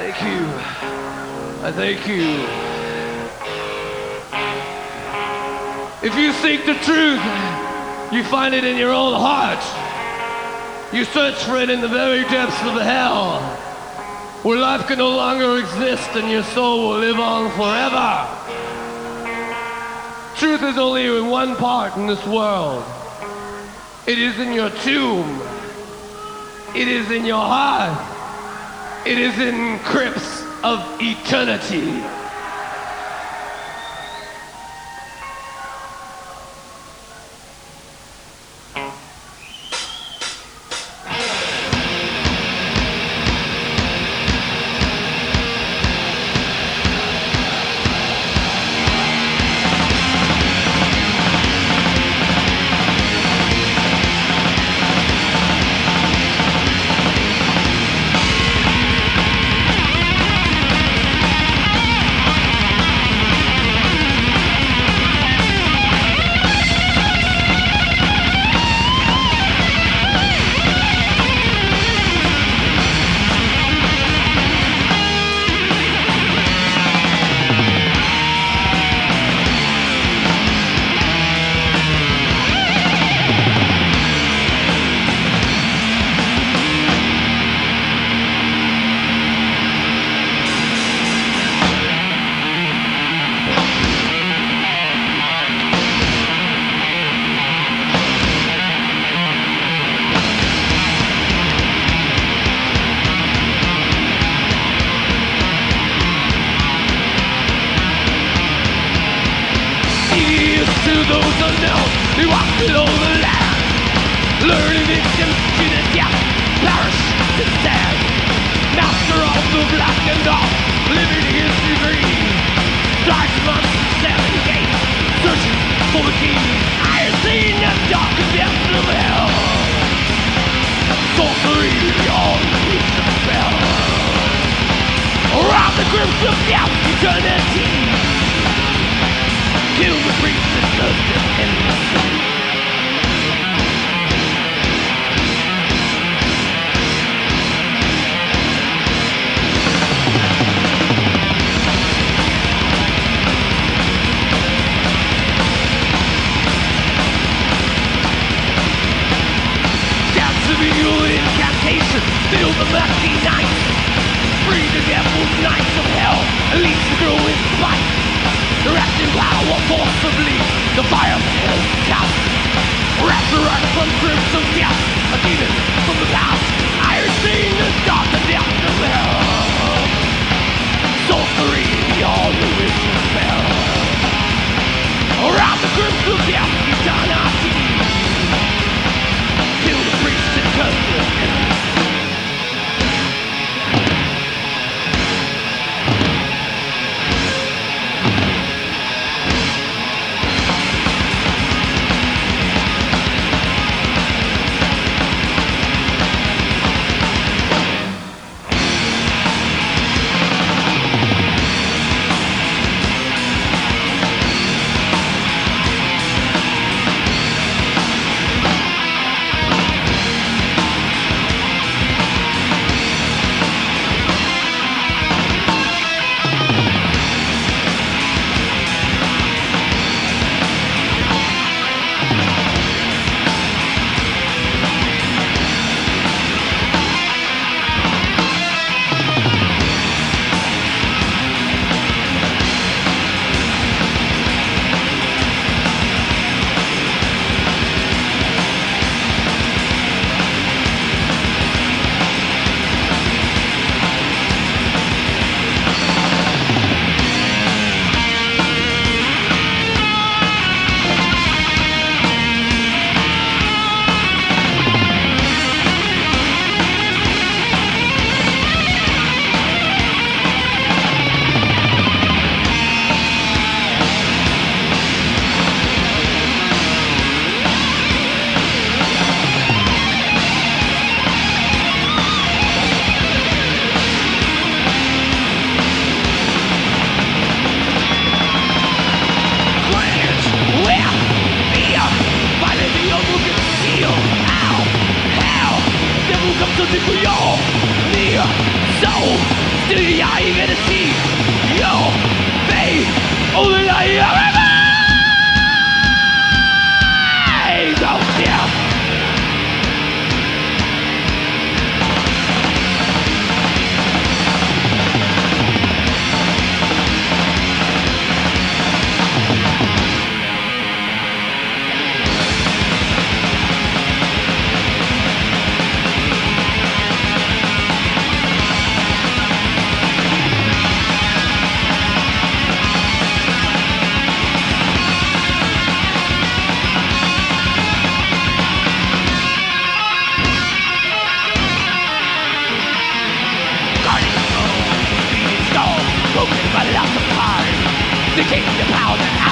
Thank you. I thank you. If you seek the truth, you find it in your own heart. You search for it in the very depths of hell, where life can no longer exist and your soul will live on forever. Truth is only in one part in this world. It is in your tomb. It is in your heart. It is in crypts of eternity. Those unknown, they walk below the land, learning victims to the death, perish to stand. Master of the black and dark, living history, dark months, seven gates, searching for the king. I have seen the dark depths of hell, sorcery, all the creatures fell, around the grips of death, eternity. Kill the priests and justice in the sea. Dance of evil incantation, fill the murky night. Free the devil's nights of hell, unleash the growing spite. Wrapped in power forcibly, the fire of hell cast. Resurrect from crypts of death, a demon from the past. I have seen the dark and depth of hell. Sorcery, all the wishes fell. Around the crypts of death, eternity. Kill the priests and curse them in the sea. are you gonna see? Yo, they, all the night, don't care. Broken by lots of time, the king, the power, the